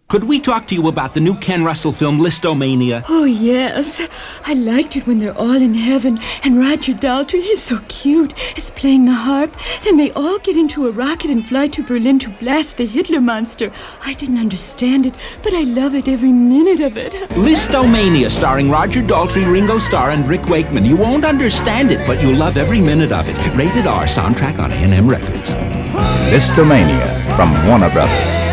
Could we talk to you about the new Ken Russell film, Listomania? Oh, yes. I liked it when they're all in heaven, and Roger Daltrey, he's so cute, is playing the harp. Then they all get into a rocket and fly to Berlin to blast the Hitler monster. I didn't understand it, but I love it every minute of it. Listomania, starring Roger Daltrey, Ringo Starr, and Rick Wakeman. You won't understand it, but you'll love every minute of it. Rated R, soundtrack on A&M Records. Listomania from Warner Brothers.